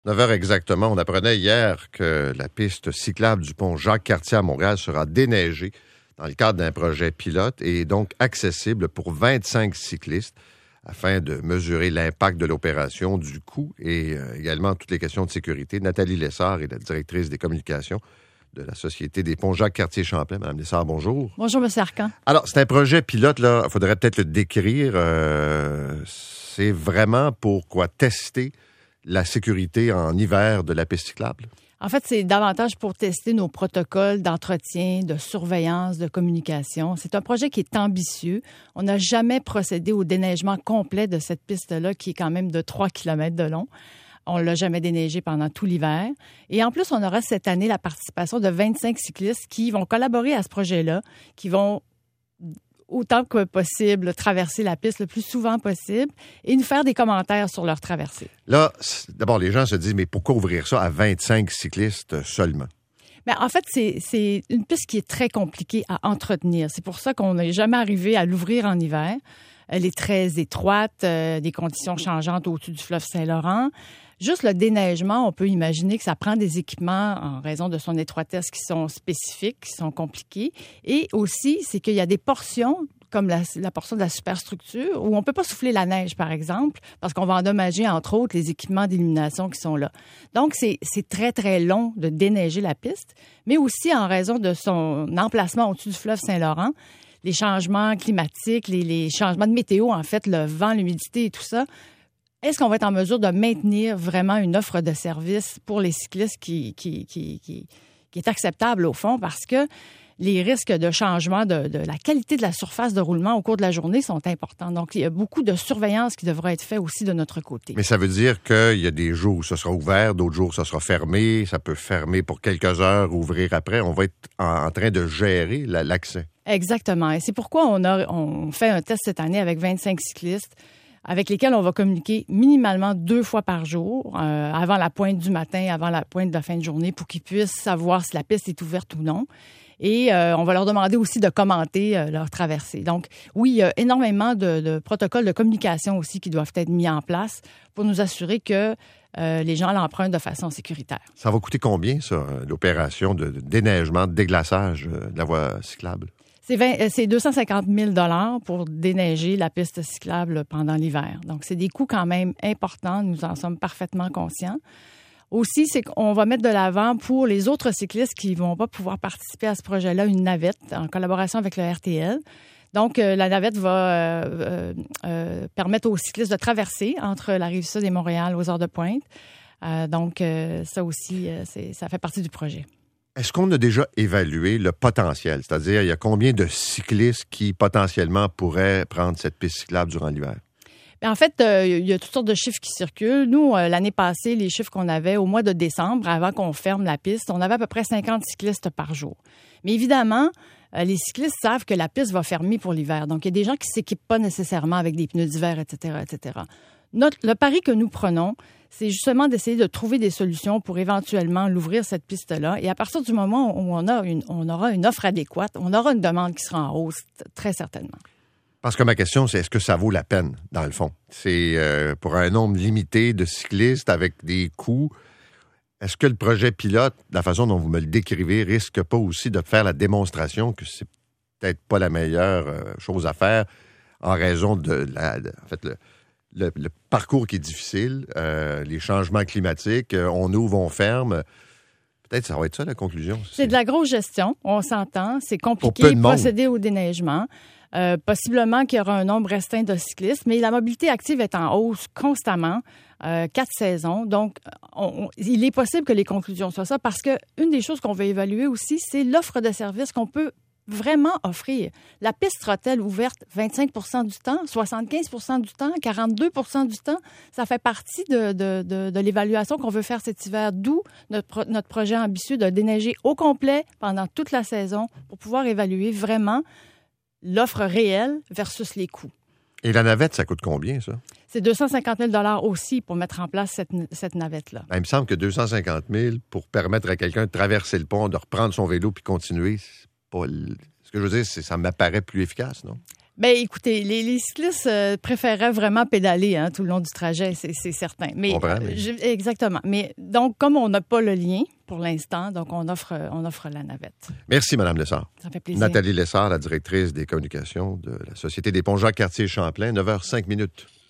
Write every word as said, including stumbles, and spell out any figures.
neuf heures exactement, on apprenait hier que la piste cyclable du pont Jacques-Cartier à Montréal sera déneigée dans le cadre d'un projet pilote et donc accessible pour vingt-cinq cyclistes afin de mesurer l'impact de l'opération, du coût et euh, également toutes les questions de sécurité. Nathalie Lessard est la directrice des communications de la Société des ponts Jacques-Cartier-Champlain. Madame Lessard, bonjour. Bonjour, M. Arcan. Alors, c'est un projet pilote, là, il faudrait peut-être le décrire. Euh, c'est vraiment pour quoi? Tester la sécurité en hiver de la piste cyclable? En fait, c'est davantage pour tester nos protocoles d'entretien, de surveillance, de communication. C'est un projet qui est ambitieux. On n'a jamais procédé au déneigement complet de cette piste-là, qui est quand même de trois kilomètres de long. On ne l'a jamais déneigé pendant tout l'hiver. Et en plus, on aura cette année la participation de vingt-cinq cyclistes qui vont collaborer à ce projet-là, qui vont autant que possible traverser la piste le plus souvent possible et nous faire des commentaires sur leur traversée. Là, d'abord, les gens se disent, mais pourquoi ouvrir ça à vingt-cinq cyclistes seulement? Bien, en fait, c'est, c'est une piste qui est très compliquée à entretenir. C'est pour ça qu'on n'est jamais arrivé à l'ouvrir en hiver. Elle est très étroite, euh, des conditions changeantes au-dessus du fleuve Saint-Laurent. Juste le déneigement, on peut imaginer que ça prend des équipements en raison de son étroitesse qui sont spécifiques, qui sont compliqués. Et aussi, c'est qu'il y a des portions, comme la, la portion de la superstructure, où on ne peut pas souffler la neige, par exemple, parce qu'on va endommager, entre autres, les équipements d'illumination qui sont là. Donc, c'est, c'est très, très long de déneiger la piste, mais aussi en raison de son emplacement au-dessus du fleuve Saint-Laurent, les changements climatiques, les, les changements de météo, en fait, le vent, l'humidité et tout ça. Est-ce qu'on va être en mesure de maintenir vraiment une offre de service pour les cyclistes qui, qui, qui, qui, qui est acceptable au fond? Parce que les risques de changement de, de la qualité de la surface de roulement au cours de la journée sont importants. Donc, il y a beaucoup de surveillance qui devra être fait aussi de notre côté. Mais ça veut dire qu'il y a des jours où ça sera ouvert, d'autres jours où ça sera fermé. Ça peut fermer pour quelques heures, ouvrir après. On va être en, en train de gérer la, l'accès. Exactement. Et c'est pourquoi on a on fait un test cette année avec vingt-cinq cyclistes avec lesquels on va communiquer minimalement deux fois par jour, euh, avant la pointe du matin, avant la pointe de la fin de journée, pour qu'ils puissent savoir si la piste est ouverte ou non. Et euh, on va leur demander aussi de commenter euh, leur traversée. Donc, oui, il y a énormément de, de protocoles de communication aussi qui doivent être mis en place pour nous assurer que euh, les gens l'empruntent de façon sécuritaire. Ça va coûter combien, ça, l'opération de déneigement, de déglaçage de la voie cyclable? C'est, vingt, c'est deux cent cinquante mille dollars pour déneiger la piste cyclable pendant l'hiver. Donc, c'est des coûts quand même importants. Nous en sommes parfaitement conscients. Aussi, c'est qu'on va mettre de l'avant pour les autres cyclistes qui ne vont pas pouvoir participer à ce projet-là une navette en collaboration avec le R T L. Donc, euh, la navette va euh, euh, permettre aux cyclistes de traverser entre la Rive-Sud et Montréal aux heures de pointe. Euh, donc, euh, ça aussi, euh, c'est, ça fait partie du projet. Est-ce qu'on a déjà évalué le potentiel? C'est-à-dire, il y a combien de cyclistes qui, potentiellement, pourraient prendre cette piste cyclable durant l'hiver? Bien, en fait, euh, il y a toutes sortes de chiffres qui circulent. Nous, euh, l'année passée, les chiffres qu'on avait au mois de décembre, avant qu'on ferme la piste, on avait à peu près cinquante cyclistes par jour. Mais évidemment, euh, les cyclistes savent que la piste va fermer pour l'hiver. Donc, il y a des gens qui ne s'équipent pas nécessairement avec des pneus d'hiver, et cetera, et cetera. Notre, le pari que nous prenons, c'est justement d'essayer de trouver des solutions pour éventuellement l'ouvrir, cette piste-là. Et à partir du moment où on, a une, on aura une offre adéquate, on aura une demande qui sera en hausse, très certainement. Parce que ma question, c'est est-ce que ça vaut la peine, dans le fond? C'est euh, pour un nombre limité de cyclistes avec des coûts. Est-ce que le projet pilote, la façon dont vous me le décrivez, risque pas aussi de faire la démonstration que c'est peut-être pas la meilleure euh, chose à faire en raison de la... De, en fait, le, Le, le parcours qui est difficile, euh, les changements climatiques, euh, on ouvre, on ferme. Peut-être ça va être ça la conclusion. C'est, c'est de la grosse gestion, on s'entend. C'est compliqué de procéder au déneigement. Euh, possiblement qu'il y aura un nombre restreint de cyclistes, mais la mobilité active est en hausse constamment, euh, quatre saisons. Donc, on, on, il est possible que les conclusions soient ça parce qu'une des choses qu'on va évaluer aussi, c'est l'offre de services qu'on peut vraiment offrir. La piste sera-t-elle ouverte vingt-cinq pour cent du temps, soixante-quinze pour cent du temps, quarante-deux pour cent du temps? Ça fait partie de, de, de, de l'évaluation qu'on veut faire cet hiver, d'où notre, notre projet ambitieux de déneiger au complet pendant toute la saison pour pouvoir évaluer vraiment l'offre réelle versus les coûts. Et la navette, ça coûte combien, ça? C'est deux cent cinquante mille dollars aussi pour mettre en place cette, cette navette-là. Ben, il me semble que deux cent cinquante mille pour permettre à quelqu'un de traverser le pont, de reprendre son vélo puis continuer, c'est pas... Ce que je veux dire, c'est ça m'apparaît plus efficace, non? Bien, écoutez, les, les cyclistes euh, préféreraient vraiment pédaler hein, tout le long du trajet, c'est, c'est certain. Mais, Comprends, mais... Je, exactement. Mais donc, comme on n'a pas le lien pour l'instant, donc on offre, on offre la navette. Merci, Mme Lessard. Ça fait plaisir. Nathalie Lessard, la directrice des communications de la Société des ponts Jacques-Cartier-Champlain, neuf heures cinq minutes.